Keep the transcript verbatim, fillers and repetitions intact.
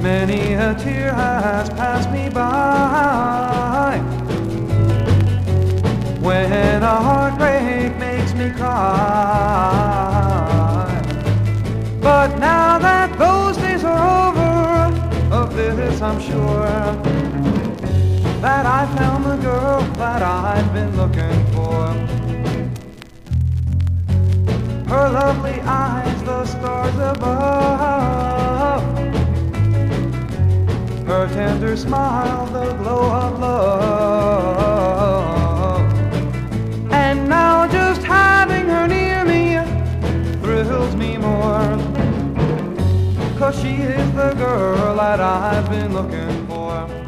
Many a tear has passed me by when a heartbreak makes me cry. But now that those days are over, of this I'm sure, that I found the girl that I've been looking for. Her lovely eyes, the stars above, her tender smile, the glow of love. And now just having her near me thrills me more, 'cause she is the girl that I've been looking for.